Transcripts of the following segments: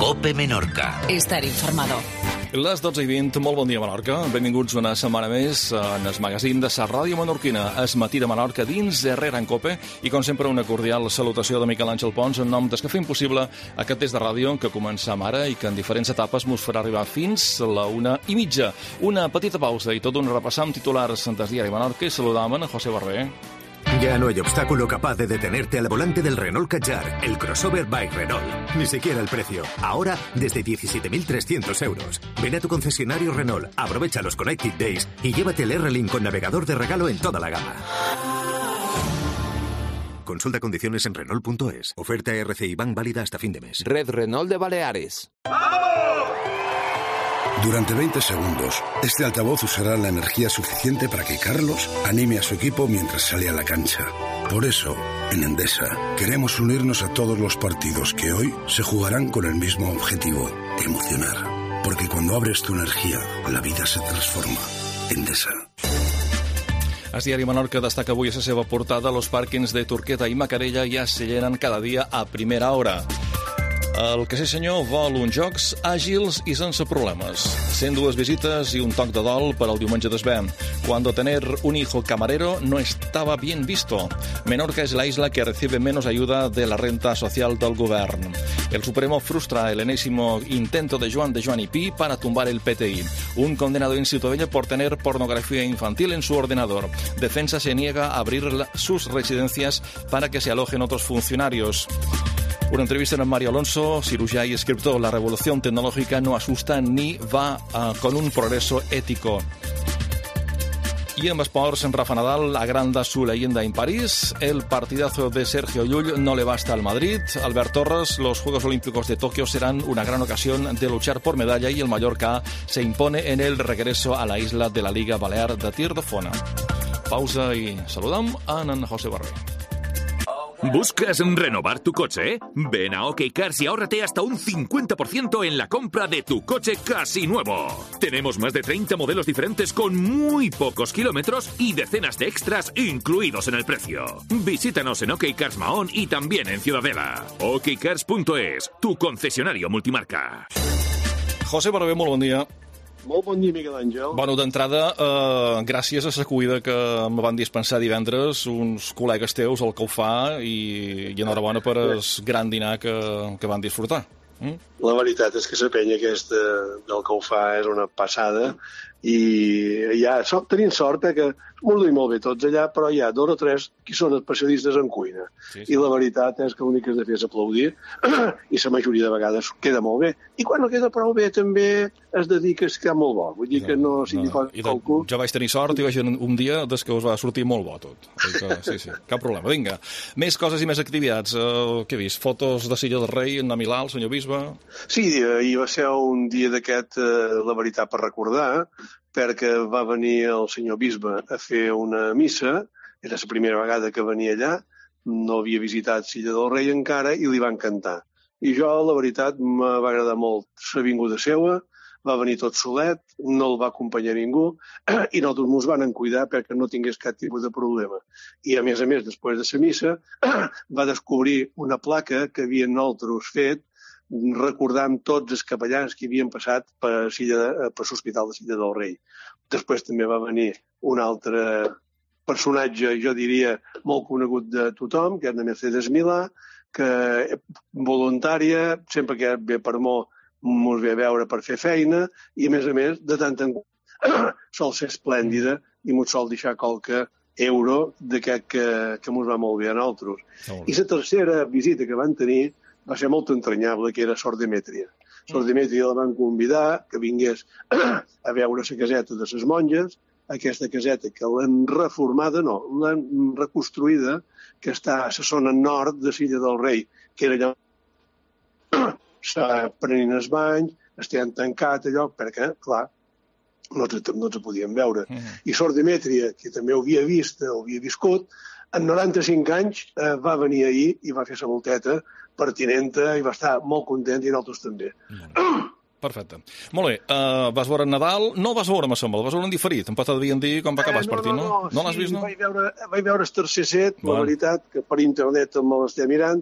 COPE Menorca. Estar informado. Les 12:20, molt bon dia Menorca. Benvinguts una setmana més en el magazín de la ràdio menorquina, es matí de Menorca dins Herrera en COPE, i com sempre una cordial salutació de Miquel Àngel Pons en nom dels que fem possible aquest test de ràdio que començam ara i que en diferents etapes mos farà arribar fins la 1:30. Una petita pausa i tot un repassar amb titulars del diari Menorca i saludam a José Barber. Ya no hay obstáculo capaz de detenerte al volante del Renault Kadjar, el crossover by Renault. Ni siquiera el precio. Ahora, desde 17.300 euros. Ven a tu concesionario Renault, aprovecha los Connected Days y llévate el R-Link con navegador de regalo en toda la gama. Consulta condiciones en Renault.es. Oferta RCI Bank válida hasta fin de mes. Red Renault de Baleares. Durante 20 segundos, este altavoz usará la energía suficiente para que Carlos anime a su equipo mientras sale a la cancha. Por eso, en Endesa, queremos unirnos a todos los partidos que hoy se jugarán con el mismo objetivo, emocionar. Porque cuando abres tu energía, la vida se transforma. Endesa. El diari Menorca destaca avui a la seva portada los pàrquings de Turqueta i Macarella ja se llenen cada dia a primera hora. El que sí senyor vol uns jocs àgils i sense problemes. 102 visitas y un toc de dol para el diumenge d'esvè. Cuando tener un hijo camarero no estaba bien visto. Menorca es la isla que recibe menos ayuda de la renta social del govern. El Supremo frustra el enésimo intento de Joan y Pi para tumbar el PTI. Un condenado en Ciutadella por tener pornografía infantil en su ordenador. Defensa se niega a abrir sus residencias para que se alojen otros funcionarios. Una entrevista en Mario Alonso, cirujano y escritor. La revolución tecnológica no asusta ni va con un progreso ético. Y en esports, en Rafa Nadal agranda su leyenda en París. El partidazo de Sergio Llull no le basta al Madrid. Albert Torres, los Juegos Olímpicos de Tokio serán una gran ocasión de luchar por medalla y el Mallorca se impone en el regreso a la isla de la Liga Balear de Tir de Fona. Pausa y saludam a en José Barber. ¿Buscas renovar tu coche? Ven a OK Cars y ahórrate hasta un 50% en la compra de tu coche casi nuevo. Tenemos más de 30 modelos diferentes con muy pocos kilómetros y decenas de extras incluidos en el precio. Visítanos en OK Cars Mahón y también en Ciudadela. OKCars.es, tu concesionario multimarca. José Barber, molt bon dia. Molt bon dia, Miquel Àngel. Bueno, d'entrada, gràcies a la cuida que me van dispensar divendres uns col·legues teus, el Caufà, i enhorabona per el gran dinar que van disfrutar. La veritat és que la penya aquesta del Caufà és una passada i ja tenim sort que m'ho duim molt bé tots allà, però hi ha 2 o 3 que són especialistes en cuina. Sí. I la veritat és que l'únic que has de fer és aplaudir i la majoria de vegades queda molt bé. I quan no queda prou bé també has de dir que es queda molt bo. Vull dir que no sigui qualcú... Jo vaig tenir sort i vaig un dia des que us va sortir molt bo tot. Sí, cap problema. Vinga, més coses i més activitats. Què he vist? Fotos de Silla del Rei en Milà, el senyor bisbe? Sí, hi va ser un dia d'aquest, la veritat, per recordar, perquè va venir el senyor bisbe a fer una missa, era la primera vegada que venia allà, no havia visitat Silla del Rei encara i li va encantar. I jo, la veritat, m'va agradar molt la vinguda seva, va venir tot solet, no el va acompanyar ningú i nosaltres ens van cuidar perquè no tingués cap tipus de problema. I a més, després de la missa, va descobrir una placa que havien nosaltres fet recordant tots els capellans que havien passat per l'Hospital de Silla del Rei. Després també va venir un altre personatge, jo diria, molt conegut de tothom, que és la Mercedes Milà, que voluntària, sempre que ve per molt, ens ve a veure per fer feina, i a més, de tant en quant, sol ser esplèndida i ens sol deixar qualque euro d'aquest que ens va molt bé a nosaltres. I la tercera visita que van tenir va ser molt entranyable, que era Sor Demetria. Sor Demetria la van convidar que vingués a veure la caseta de les monges, aquesta caseta que l'han reformada, no, l'han reconstruïda, que està a la zona nord de Silla del Rei, que era allà està prenent el bany, estan tancat allò, perquè, clar, no ens podíem veure. I Sor Demetria, que també ho havia vist, ho havia viscut, en 95 anys va venir ahir i va fer la volteta pertinenta i va estar molt content i nosaltres també. Perfecte. Molt bé, vas veure Nadal, no vas veure, me sembla, vas veure en diferit, em pot devien dir com va acabar el partit, no? No l'has vist, no? Vaig veure el tercer set, la veritat, que per internet me l'estem mirant,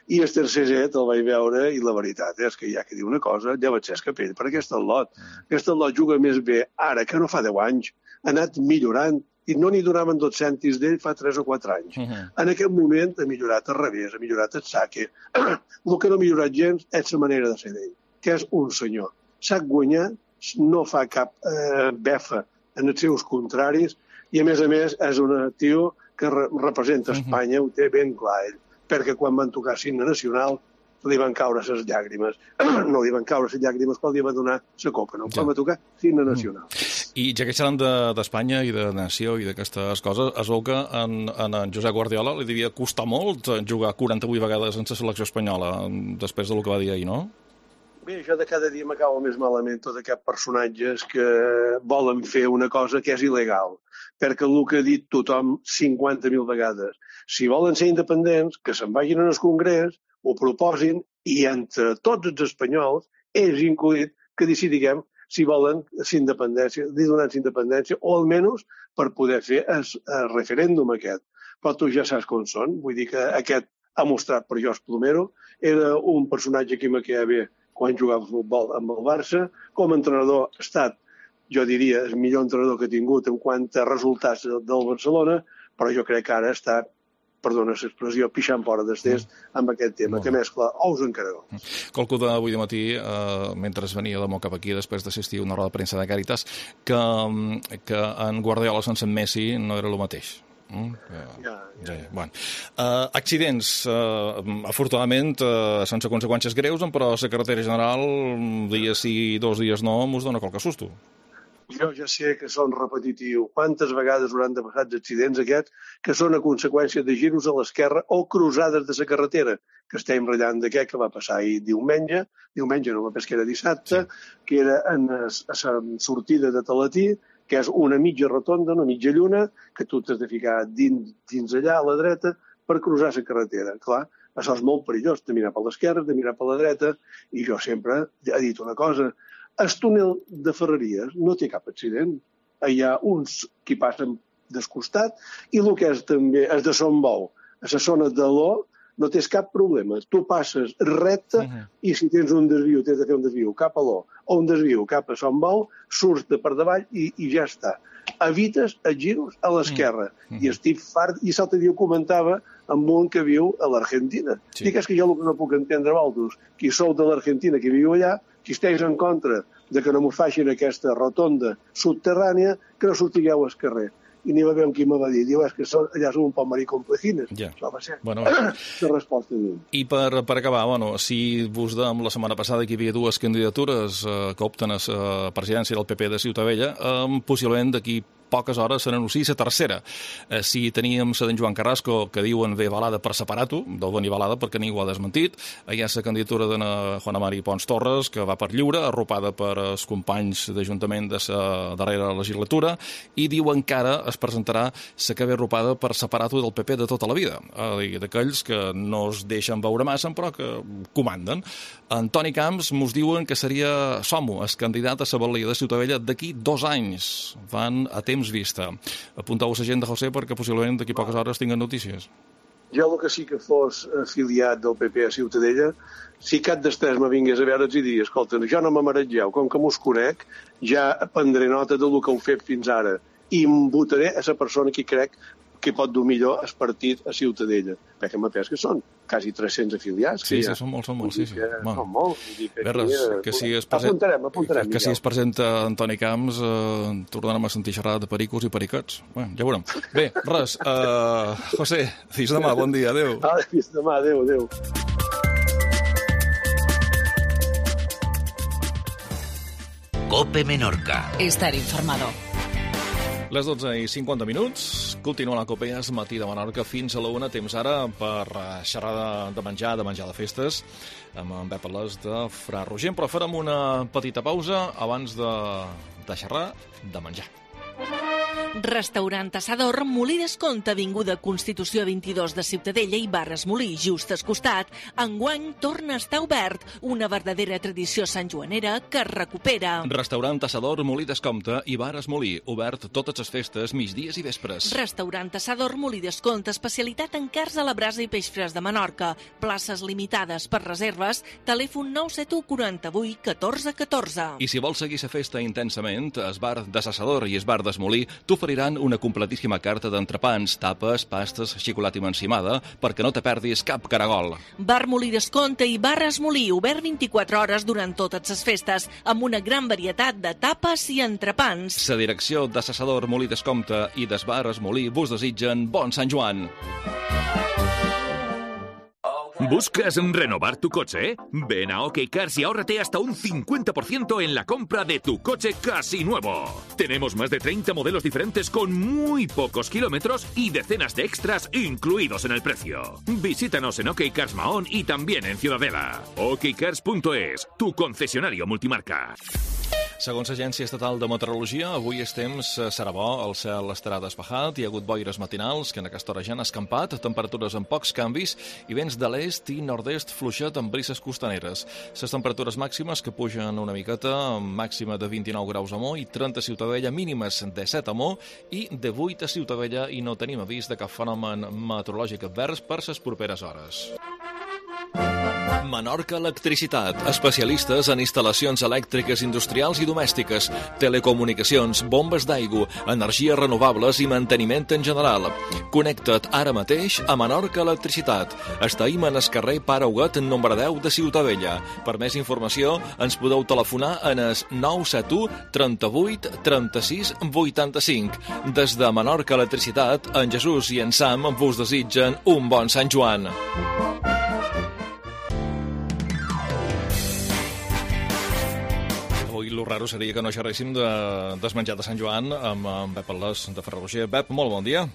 I el tercer set el vaig veure i la veritat és que hi ha que dir una cosa, ja vaig ser escapell per aquest lot. Aquest lot juga més bé ara que no fa 10 anys. Ha anat millorant i no n'hi donaven 2 cèntims d'ell fa 3 o 4 anys. En aquest moment ha millorat al revés, ha millorat el saque. El que no ha millorat gens és la manera de ser d'ell, que és un senyor. Sap guanyar, no fa cap befa en els seus contraris i, a més, és un tio que representa Espanya, ho té ben clar ell, perquè quan van tocar l'himne nacional li van caure les llàgrimes. No li van caure les llàgrimes quan li va donar la copa, no? Quan va tocar l'himne nacional. I ja que xerrem d'Espanya i de nació i d'aquestes coses, es veu que en Josep Guardiola li devia costar molt jugar 48 vegades en la selecció espanyola, després del que va dir ahir, no? Bé, jo de cada dia m'acabo més malament tots aquests personatges que volen fer una cosa que és il·legal, perquè el que ha dit tothom 50.000 vegades, si volen ser independents, que se'n vagin al Congrés, ho proposin, i entre tots els espanyols, ells incluït, que decidiguem si volen independència, li donen independència, o almenys per poder fer el referèndum aquest. Però tu ja saps com són, vull dir que aquest ha mostrat per Jos Plomero, era un personatge que me queda bé quan jugava a futbol amb el Barça, com a entrenador ha estat, jo diria, el millor entrenador que ha tingut en quant a resultats del Barcelona, però jo crec que ara està, perdona l'expressió, pixant fora d'estès amb aquest tema, que mescla ous en caragol. Qualcú d'avui matí, mentre venia de Mo cap aquí, després d'assistir a una roda de premsa de Càritas, que en Guardiola sense en Messi no era el mateix. Bueno. Accidents, afortunadament sense conseqüències greus, però la carretera general, dies sí, 2 dies no, mos dona qualque susto. Jo ja sé que són repetitius. Quantes vegades hauran de passar els accidents aquests que són a conseqüència de giros a l'esquerra o cruzades de la carretera, que estem ratllant d'aquest que va passar ahir diumenge no, que era dissabte, que era a la sortida de Talatí, que és una mitja rotonda, una mitja lluna, que tu t'has de ficar dins allà a la dreta per cruzar la carretera. Clar, això és molt perillós, de mirar per l'esquerra, de mirar per la dreta, i jo sempre he dit una cosa, el túnel de Ferreries no té cap accident. Hi ha uns que passen descostat i el que és també és de Son Bou, a la zona de l'O, no tens cap problema. Tu passes recte i si tens un desviu, tens de fer un desviu cap a l'O o un desviu cap a Son Bou, surts de per davall i ja està. Evites els giros a l'esquerra. I estic fart, i l'altre dia ho comentava amb un que viu a l'Argentina. Dic, és que jo el que no puc entendre, vosaltres, qui sou de l'Argentina, que viu allà, que esteu en contra de que no mos facin aquesta rotonda subterrània, que no sortigueu al carrer. I n'hi va haver un qui me va dir, diu, és que allà són un poc marí complejines. Això va ser la resposta d'ell. I per acabar, si vos dèiem la setmana passada que hi havia 2 candidatures que opten a la presidència del PP de Ciutadella, possiblement d'aquí poques hores se n'anuncia la tercera. Si teníem la d'en Joan Carrasco, que diuen ve avalada per separar-ho, del venir avalada perquè ningú ha desmentit, hi ha la candidatura de Juana Mari Pons Torres, que va per lliure, arropada per els companys d'Ajuntament de la darrera legislatura, i diuen que ara es presentarà la que ve arropada per separar-ho del PP de tota la vida, d'aquells que no es deixen veure massa, però que comanden. Antoni Camps mos diuen que seria Somo, el candidat a la batllia de Ciutadella d'aquí 2 anys. Van a temps vista. Apunteu-vos l'agenda, José, perquè possiblement d'aquí poques hores tinguen notícies. Jo el que sí que fos afiliat del PP a Ciutadella, si cap dels 3 me vingués a veure i diria, escolta, jo no m'amaratgeu, com que mos conec, ja prendré nota del que heu fet fins ara i em votaré a la persona que crec que pot dur millor el partit a Ciutadella. Perquè m'apès que són quasi 300 afiliats. Sí, són molts. Són molts. Que si es presenta Antoni Camps, tornarem a sentir xerrar de pericos i pericots. Ja veurem. Bé, res. José, fins demà, bon dia, adéu. Fins demà, adéu. COPE Menorca. Estar informado. Les 12:50. Continua la COPE es matí de Menorca fins a la 1. Temps ara per xerrar de menjar de festes, amb en Pep Alès de Fra Rogent, però farem una petita pausa abans de xerrar de menjar. Restaurant Assador, Molí d'Esconte, avinguda Constitució 22 de Ciutadella i Barres Molí, just al costat. Enguany torna a estar obert, una verdadera tradició santjoanera que es recupera. Restaurant Assador, Molí d'Escompte i Barres Molí, obert totes les festes, migdies i vespres. Restaurant Assador, Molí d'Esconte, especialitat en carns a la brasa i peix fresc de Menorca. Places limitades per reserves, telèfon 971 48 14 14. I si vols seguir la festa intensament, el bar de Assador i el bar d'Esmolí t'oferiran una completíssima carta d'entrepans, tapes, pastes, xocolata encimada, perquè no te perdis cap caragol. Bar Molí d'Esconte i Barres Molí, obert 24 hores durant totes les festes, amb una gran varietat de tapes i entrepans. La direcció de Assador, Molí d'Escompte i des bar Esmolí vos desitgen bon Sant Joan. ¿Buscas renovar tu coche? Ven a OK Cars y ahórrate hasta un 50% en la compra de tu coche casi nuevo. Tenemos más de 30 modelos diferentes con muy pocos kilómetros y decenas de extras incluidos en el precio. Visítanos en OK Cars Mahón y también en Ciudadela. okcars.es, tu concesionario multimarca. Segons l'Agència Estatal de Meteorologia, avui el temps serà bo, el cel estarà despejat, hi ha hagut boires matinals, que en aquesta hora ja han escampat, temperatures amb pocs canvis i vents de l'est i nord-est fluixet amb brises costaneres. Les temperatures màximes que pugen una miqueta, màxima de 29 graus a Mo i 30 a Ciutadella, mínimes de 7 a Mo i de 8 a Ciutadella, i no tenim avís de cap fenomen meteorològic advers per les properes hores. Menorca Electricitat, especialistes en instal·lacions elèctriques industrials i domèstiques, telecomunicacions, bombes d'aigua, energies renovables i manteniment en general. Connecta't ara mateix a Menorca Electricitat. Estem en el carrer Pare Huguet, número 10 de Ciutadella. Per més informació, ens podeu telefonar en el 971 38 36 85. Des de Menorca Electricitat, en Jesús i en Sam vos desitgen un bon Sant Joan. El raro seria que no xerréssim del menjar de Sant Joan amb en Pep Atlàs de Ferrer-Roger. Pep, molt bon dia.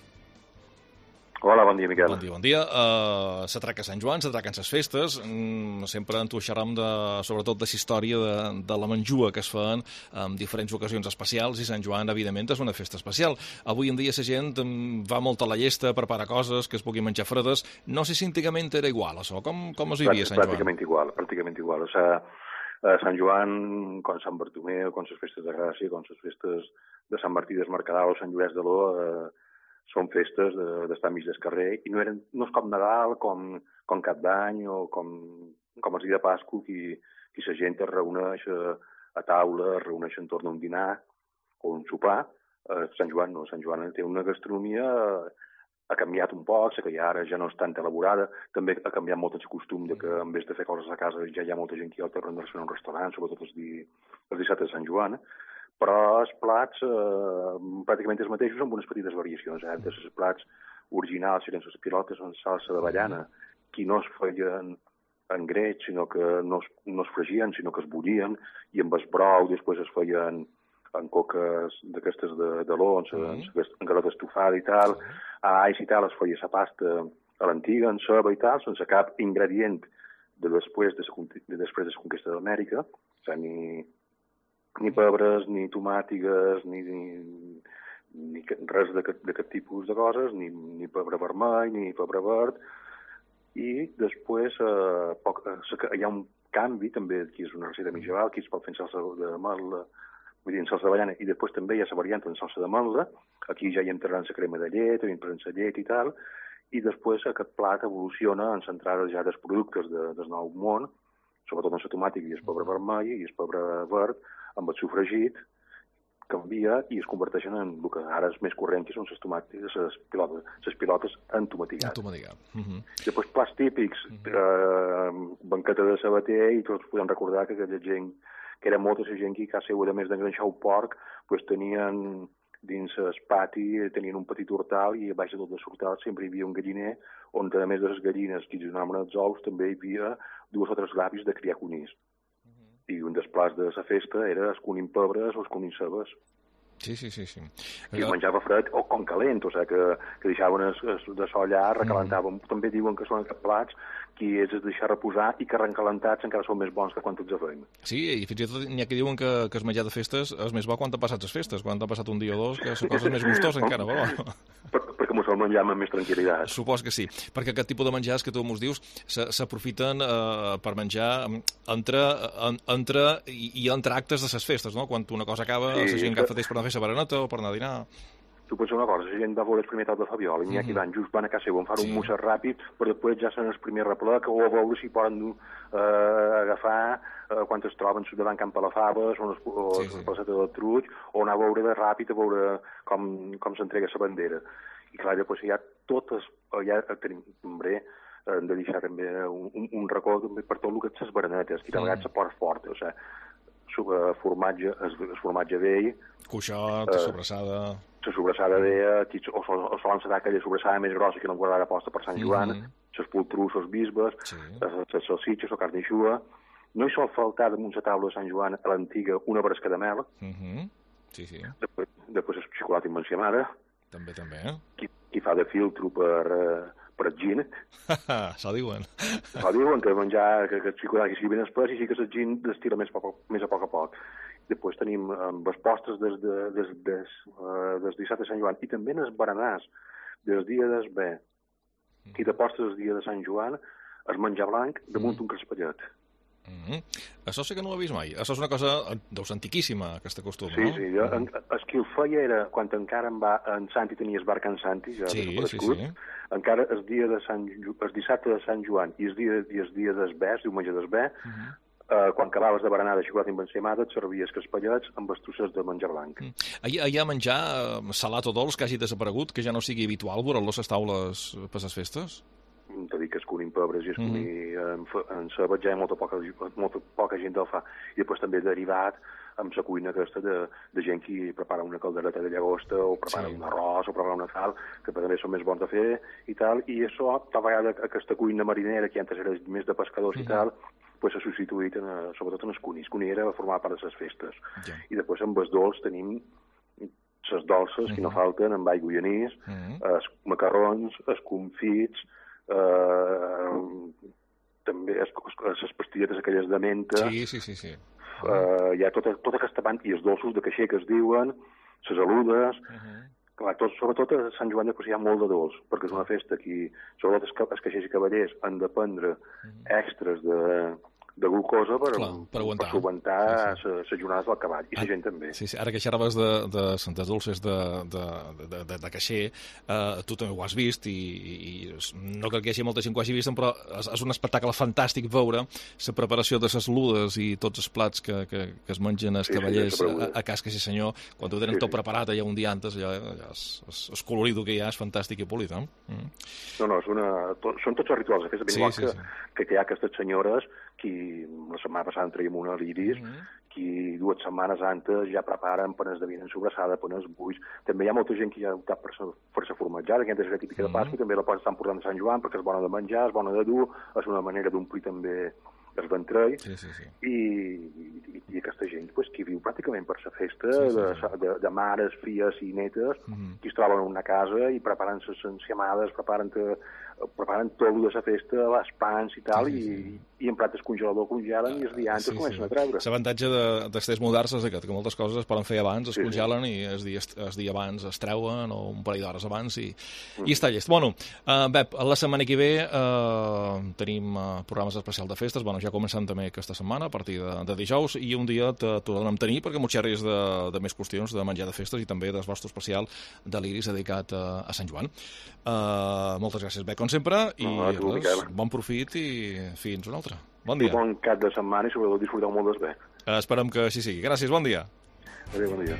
Hola, bon dia, Miquel. Bon dia. S'atraca Sant Joan, s'atraquen les festes. Sempre entuixarem sobretot de la història de la menjua que es fan en diferents ocasions especials, i Sant Joan, evidentment, és una festa especial. Avui en dia la gent va molt a la llesta, prepara coses que es puguin menjar fredes. No sé si antigament era igual, això. Com es vivia Sant Joan? Pràcticament igual. O sea, Sant Joan, com Sant Bartomeu, com les festes de Gràcia, com les festes de Sant Martí d'Esmercadal o Sant Llorenç de l'O, són festes d'estar mig del carrer, i no és com Nadal, com Cap d'Any o com el dia de Pasqua, que la gent es reuneix a taula, es reuneix entorn d'un dinar o un sopar. Sant Joan no, Sant Joan té una gastronomia, ha canviat un poc, sé que ara ja no és tan elaborada, també ha canviat molt el costum de que en vez de fer coses a casa ja hi ha molta gent que al tornen de fer un restaurant, sobretot els dissabtes de Sant Joan, però els plats pràcticament els mateixos amb unes petites variacions. Els plats originals eren les pilotes en salsa d'avellana, que no es feien en greix, sinó que no es fregien, sinó que es bullien, i amb el brou després es feien en coques d'aquestes de l'ons, en garota estofada i tal, a ais i tal es feia la pasta a l'antiga, en ceba i tal, sense cap ingredient de després de la conquesta d'Amèrica, o sigui, ni pebres, ni tomàtigues, ni res d'aquest tipus de coses, ni pebre vermell, ni pebre verd, i després hi ha un canvi també, que és una recepta medieval, que es pot fer en salsa d'ametla, vull dir, en salsa d'avellana, i després també hi ha la variant en salsa d'ametla. Aquí ja hi entraran la crema de llet, hi entraran la llet i tal, i després aquest plat evoluciona en centrar ja dels productes del nou món, sobretot en la tomàtica i el pebre vermell i el pebre verd, amb el sofregit, canvia i es converteixen en el que ara és més corrent, que són les pilotes entomatigades. Després plats típics, banqueta de sabater, i tots podem recordar que aquella gent, que era molta la gent que a casa, a més d'enganxar el porc, tenien dins el pati, tenien un petit hortal, i a baix de tot l'hortal sempre hi havia un galliner, on a més de les gallines que donaven els ous, també hi havia 2 o 3 gàbies de criar conills. I un dels plats de la festa era els conills pebres o els conills cebes. Sí. I es menjava fred o com calent, o sigui que deixaven de sol allà, recalentaven. També diuen que són aquests plats qui és deixar reposar i que rencalentats encara són més bons que quan tots fem. Sí, i fins i tot n'hi ha que diuen que el menjar de festes és més bo quan t'ha passat les festes, quan t'ha passat un dia o dos, que són coses més gustoses encara, però... Perquè m'ho sol menjar amb més tranquil·litat. Supos que sí, perquè aquest tipus de menjars que tu mos dius s'aprofiten per menjar entre actes de les festes, no? Quan una cosa acaba, la gent agafa temps per anar a fer la bereneta o per anar a dinar... Tu pots dir una cosa, la gent va veure el primer tal de Fabiola, i n'hi ha qui van just van a casa seva, fan un musset ràpid, però després ja són el primer replec, o a veure si poden agafar quan es troben davant Camp Palafaves, o la placeta del Truig, o anar a veure de ràpid, a veure com s'entrega la bandera. I clar, després hi ha totes, ja tenim, hem de deixar també un record per tot el que és les berenetes, que a vegades se porta fort, o sigui, formatge vell, cuixot, sobrassada... La sobrassada veia, o solen ser aquella sobrassada més grossa que no guardava posta per Sant Joan, les pultrus, els bisbes, les salsitxes, la carnixua. No hi sol faltar damunt la taula de Sant Joan a l'antiga una bresca de mel. Sí. Després el xocolata immensiamada. També. Qui fa de filtro per el gin. S'ho diuen. S'ho diuen, que menjar, que el xocolata que sigui ben espès i sí que el gin destila més a poc a poc. Després tenim els postres des dissabte de Sant Joan i també els berenars des dia d'esbé i de postres des dia de Sant Joan es menjar blanc damunt un crespellet. Això sí que no l'he vist mai. Això és una cosa, deus antiquíssima, aquesta costum, no? Sí. El que ho feia era, quan encara en Santi tenia el bar Can Santi, ja desaparegut, encara el dissabte de Sant Joan i el dia d'esbé, el diumenge d'esbé, quan acabaves de berenar de xocolata immensiamada et servies crespellets amb els trossets de menjar blanc. Hi ha menjar salat o dolç que hagi desaparegut, que ja no sigui habitual veure les taules per les festes? T'ho dic que es cunin pebres i es cunin en ceba, ja molta poca gent el fa. I després també derivat amb la cuina aquesta de gent que prepara una caldereta de llagosta o prepara un arròs o prepara una tal, que també són més bons de fer i tal. I això, tal vegada aquesta cuina marinera, que antes era més de pescadors i tal, pues s'ha substituït sobretot en els cunis. Cuní era formar part de les festes. I després amb els dolç tenim les dolces, que no falten, amb aigua i anís, els macarrons, els confits, també les pastilletes aquelles de menta. Sí. Hi ha tota aquesta banda, i els dolços de caixer que es diuen, les aludes... Clar, sobretot a Sant Joan hi ha molt de dolç, perquè és una festa que, sobretot els caixers i cavallers, han de prendre extras de glucosa per solventar les jornades del cavall, i la gent també. Sí, ara que xerraves de santes dolces de caixer, tu també ho has vist, i no crec que hi hagi molta gent que ho hagi vist, però és un espectacle fantàstic veure la preparació de les ludes i tots els plats que es mengen els cavallers a cas que sí senyor, quan ho tenen tot preparat allà un dia antes, allà és colorido que hi ha, és fantàstic i polit, no? No, són tots els rituals de festa, ben igual que hi ha aquestes senyores que la setmana passada en traiem una a l'Iris, que 2 setmanes antes ja preparen panes de vina ensobrassada, panes buits. També hi ha molta gent que ja ha optat per la formatjada, que antes era típica de Pasqua, també la poden estar portant de Sant Joan perquè és bona de menjar, és bona de dur, és una manera d'omplir també el ventrell. I aquesta gent que viu pràcticament per la festa, de mares, filles i netes, que es troben en una casa i preparen les enciamades, preparen tot el de la festa, les pans i tal, i en plat el congelador congelen i els dia antes comencen a treure. L'avantatge dels tests moderns és aquest, que moltes coses es poden fer abans, es congelen i el dia abans es treuen, o un parell d'hores abans, i està llest. Bueno, Pep, la setmana que ve tenim programes especials de festes, ja començant també aquesta setmana, a partir de dijous, i un dia t'ho donem tenir perquè m'ho xerris de més qüestions de menjar de festes i també del vostre especial de l'Iris dedicat a Sant Joan. Moltes gràcies, Pep, com sempre, i bon profit i fins una altra. Bon dia. Bon cap de setmana i sobretot disfruteu molt d'esbé. Esperem que així sigui. Gràcies, bon dia. Adéu, bon dia.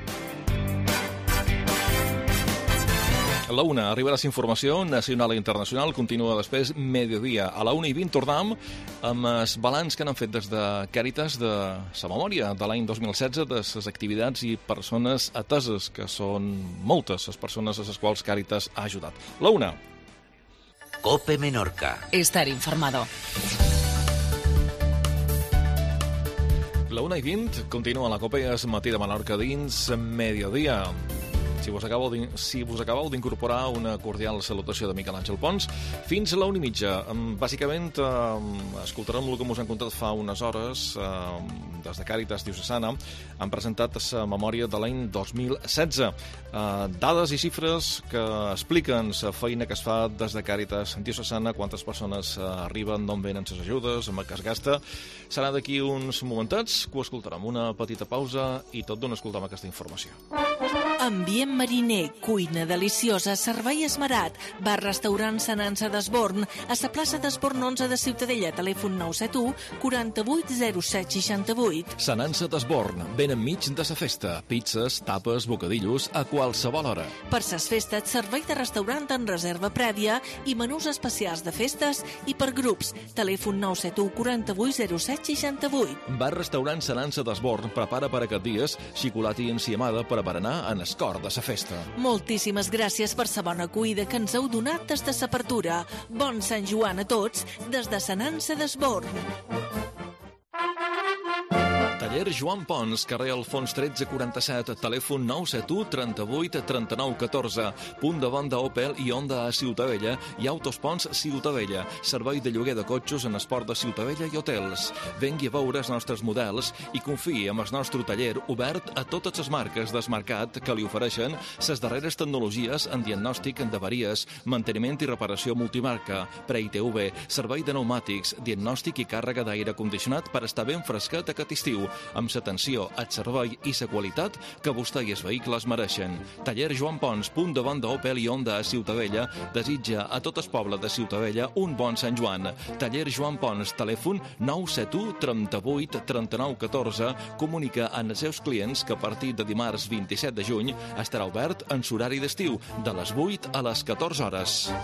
A la 1 arribarà la informació nacional i internacional, continua després mediodía. A la 1:20 tornem amb el balanç que han fet des de Càritas de la memòria de l'any 2016 de les activitats i persones ateses, que són moltes les persones a les quals Càritas ha ajudat. La 1. COPE Menorca. Estar informado. La 1:20 continua la COPE, és Matí de Menorca dins mediodía. Si vos acabeu d'incorporar, una cordial salutació de Miquel Àngel Pons. Fins a la 1:30. Bàsicament, escoltarem el que us han contat fa unes hores. Des de Càritas Diocesana han presentat la memòria de l'any 2016. Dades i xifres que expliquen la feina que es fa des de Càritas Diocesana, quantes persones arriben, d'on venen les ajudes, amb què es gasta. Serà d'aquí uns momentets que ho escoltarem. Una petita pausa i tot d'on escoltem aquesta informació. Ambient mariner, cuina deliciosa, servei esmerat, bar-restaurant Sant Ansa d'Esborn, a la plaça d'Esborn 11 de Ciutadella, telèfon 971 48 07 68. Sant Ansa d'Esborn, ben enmig de la festa. Pizzas, tapes, bocadillos, a qualsevol hora. Per ses festes, servei de restaurant en reserva prèvia i menús especials de festes i per grups. Telèfon 971 48 07 68. Bar-restaurant Sant Ansa d'Esborn prepara per aquest dies xocolata i enciamada per berenar en cor de la festa. Moltíssimes gràcies per la bona acollida que ens heu donat des de l'apertura. Bon Sant Joan a tots des de Sant Ansa d'Esborn. Taller Joan Pons, carrer Alfons 1347, telèfon 971 38 39 14, punt de venda Opel i Honda a Ciutadella i Autos Pons Ciutadella, servei de lloguer de cotxes en esport de Ciutadella i hotels. Vengui a veure els nostres models i confiï en el nostre taller obert a totes les marques del mercat que li ofereixen les darreres tecnologies en diagnòstic d'avaries, manteniment i reparació multimarca, pre-ITV, servei de pneumàtics, diagnòstic i càrrega d'aire condicionat per estar ben fresquet aquest estiu, amb l'atenció, el servei i la qualitat que vostè i els vehicles mereixen. Taller Joan Pons, punt de venda Opel i Honda a Ciutadella, desitja a tot el poble de Ciutadella un bon Sant Joan. Taller Joan Pons, telèfon 971 38 39 14, comunica als seus clients que a partir de dimarts 27 de juny estarà obert en l'horari d'estiu, de les 8 a les 14 hores.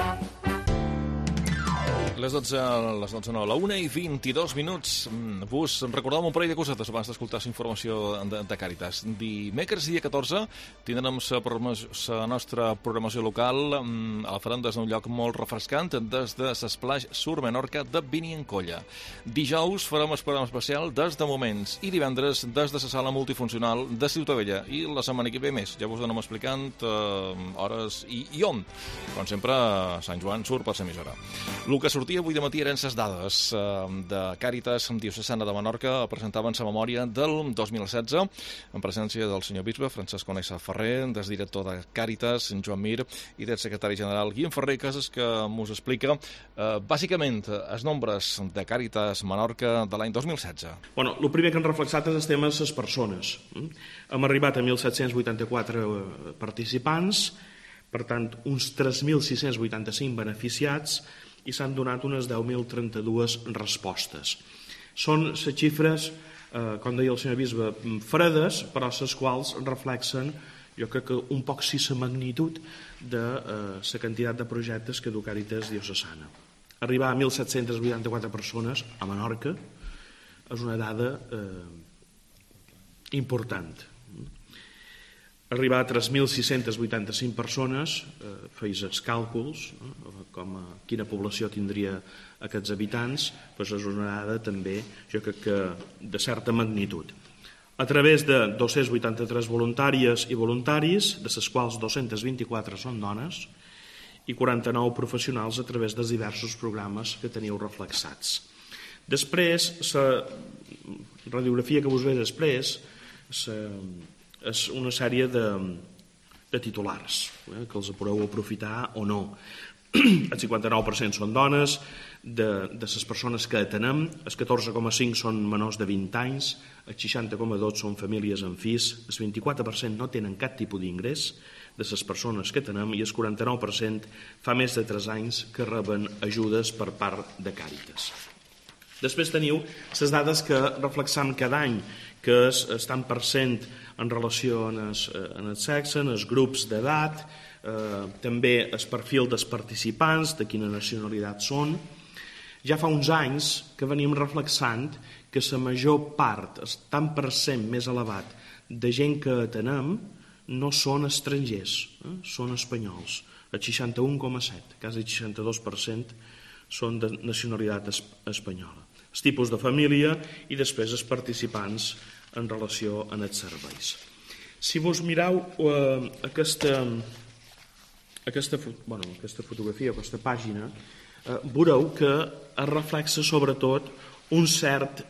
Les 12 no, la 1:22. Vos recordàvem un parell de cosetes abans d'escoltar la informació de Càritas. Dimecres, dia 14, tindrem la nostra programació local. La farem des d'un lloc molt refrescant, des de l'Esplai Sur Menorca de Beniencolla. Dijous farem el programa especial des de Moments i divendres des de la sala multifuncional de Ciutadella. I la setmana que ve més. Ja vos anem explicant hores i on. Com sempre, Sant Joan surt per l'emissora. El que sortia avui de matí eren les dades de Càritas Diocesana de Menorca. Presentaven la memòria del 2016 en presència del senyor bisbe Francesc Conesa Ferrer, del director de Càritas, Joan Mir, i del secretari general Guillem Ferrer, que és que mos explica bàsicament els nombres de Càritas Menorca de l'any 2016. Bueno, el primer que han reflexat és el tema de les persones. Hem arribat a 1.784 participants, per tant, uns 3.685 beneficiats, i s'han donat unes 10.032 respostes. Són les xifres, com deia el senyor bisbe, fredes, però les quals reflexen, jo crec que un poc sí la magnitud de la quantitat de projectes que du Càritas Diocesana. Arribar a 1.784 persones a Menorca és una dada important. Arribar a 3.685 persones, feis els càlculs, quina població tindria aquests habitants, doncs és una dada també, jo crec que de certa magnitud. A través de 283 voluntàries i voluntaris, de les quals 224 són dones, i 49 professionals a través dels diversos programes que teniu reflexats. Després, la radiografia que vos ve després, és una sèrie de titulars, que els podeu aprofitar o no. El 59% són dones, de les persones que atenem, el 14,5% són menors de 20 anys, el 60,2% són famílies amb fills, el 24% no tenen cap tipus d'ingrés de les persones que atenem i el 49% fa més de 3 anys que reben ajudes per part de Càritas. Després teniu les dades que reflexam cada any, que és el tant per cent en relació amb el sexe, en els grups d'edat, també el perfil dels participants, de quina nacionalitat són. Ja fa uns anys que venim reflexant que la major part, el tant per cent més elevat de gent que atenem no són estrangers, són espanyols. El 61,7%, quasi el 62% són de nacionalitat espanyola. Els tipus de família i després els participants en relació amb els serveis. Si vos mireu aquesta fotografia, aquesta pàgina, veureu que es reflexa sobretot un cert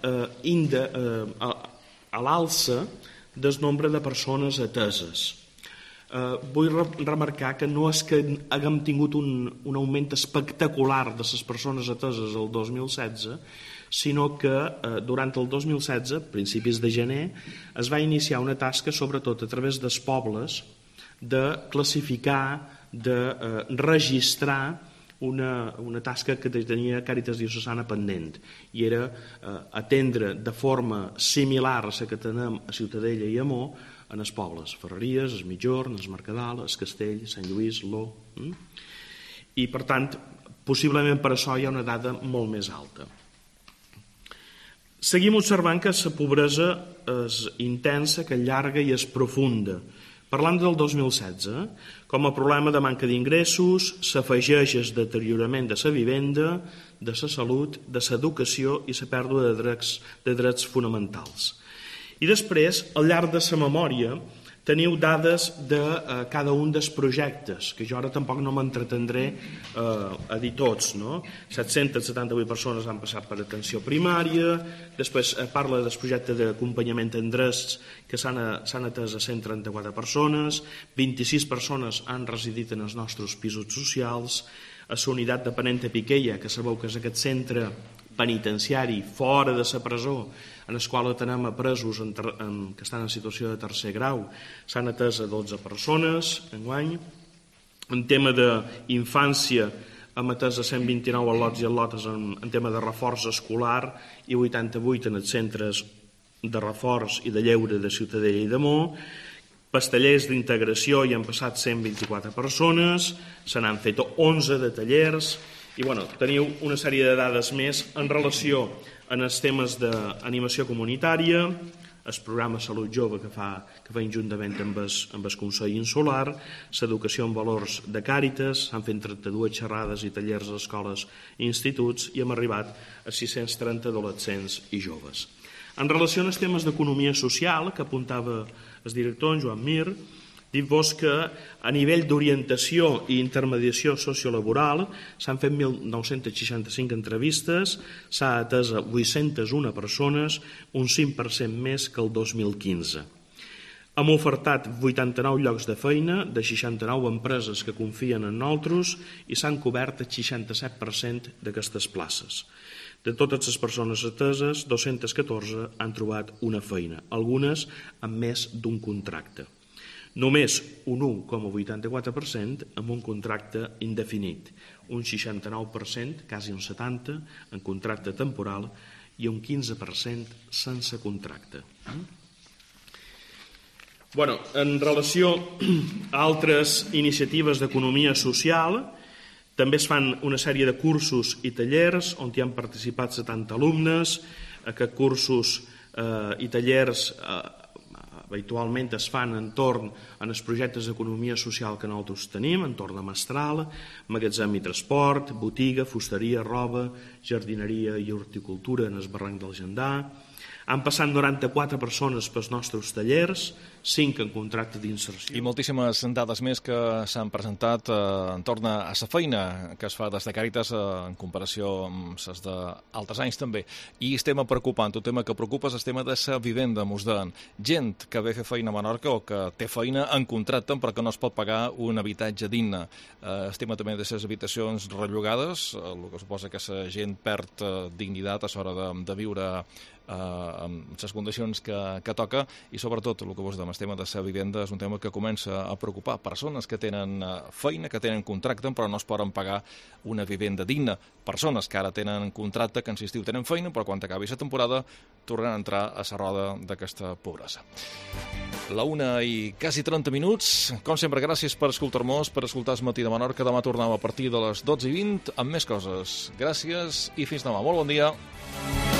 a l'alça del nombre de persones ateses. Vull remarcar que no és que haguem tingut un augment espectacular de les persones ateses el 2016, sinó que durant el 2016, principis de gener, es va iniciar una tasca, sobretot a través dels pobles, de classificar, de registrar una tasca que tenia Càritas Diocesana pendent, i era atendre de forma similar a la que tenem a Ciutadella i a Mó en els pobles, Ferreries, es Migjorn, es Mercadal, es Castell, Sant Lluís, l'O. I, per tant, possiblement per això hi ha una dada molt més alta. Seguim observant que la pobresa és intensa, que és llarga i és profunda. Parlant del 2016, com a problema de manca d'ingressos, s'afegeix el deteriorament de la vivenda, de la salut, de l'educació i la pèrdua de drets fonamentals. I després, al llarg de la memòria, teniu dades de cada un dels projectes, que jo ara tampoc no m'entretendré a dir tots, no? 778 persones han passat per atenció primària, després parla del projecte d'acompanyament en drets, que s'han atès a 134 persones, 26 persones han residit en els nostres pisos socials, a la unitat dependent de Piqueia, que sabeu que és aquest centre penitenciari fora de la presó, en el qual tenim presos que estan en situació de tercer grau, s'han atès a 12 persones enguany. En tema d'infància hem atès a 129 al·lots i al·lotes en tema de reforç escolar i 88 en els centres de reforç i de lleure de Ciutadella i de Mó. Tallers d'integració hi han passat 124 persones, se n'han fet 11 de tallers, i teniu una sèrie de dades més en relació en els temes d'animació comunitària, el programa Salut Jove que fa juntament amb el Consell Insular, l'educació en valors de Càritas, s'han fet 32 xerrades i tallers a escoles i instituts i hem arribat a 630 adolescents i joves. En relació als temes d'economia social, que apuntava el director, en Joan Mir, dir-vos que a nivell d'orientació i intermediació sociolaboral s'han fet 1.965 entrevistes, s'ha atès a 801 persones, un 5% més que el 2015. Hem ofertat 89 llocs de feina de 69 empreses que confien en nosaltres i s'han cobert el 67% d'aquestes places. De totes les persones ateses, 214 han trobat una feina, algunes amb més d'un contracte. Només un 1,84% amb un contracte indefinit, un 69%, quasi un 70%, en contracte temporal i un 15% sense contracte. En relació a altres iniciatives d'economia social, també es fan una sèrie de cursos i tallers on hi han participat 70 alumnes. Aquests cursos i tallers habitualment es fan entorn als projectes d'economia social que nosaltres tenim, entorn de mestral, magatzem i transport, botiga, fusteria, roba, jardineria i horticultura en el barranc del Gendà. Han passat 94 persones pels nostres tallers, 5 en contracte d'inserció. I moltíssimes dades més que s'han presentat entorn a la feina que es fa des de Càritas en comparació amb les d'altres anys també. I el tema preocupant, el tema que preocupa és el tema de la vivenda, mos deien. Gent que ve a fer feina a Menorca o que té feina en contracte però que no es pot pagar un habitatge digne. El tema també de les habitacions rellogades, el que suposa que la gent perd dignitat a l'hora de viure amb les condicions que toca, i sobretot el que vos dèiem, el tema de la vivenda és un tema que comença a preocupar persones que tenen feina, que tenen contracte però no es poden pagar una vivenda digna, persones que ara tenen contracte, que en l'estiu tenen feina però quan acabi la temporada tornaran a entrar a la roda d'aquesta pobresa. La 1 i quasi 30 minuts. Com sempre, gràcies per escoltar-nos, per escoltar el Matí de Menorca. Demà tornem a partir de les 12:20 amb més coses. Gràcies i fins demà. Molt bon dia.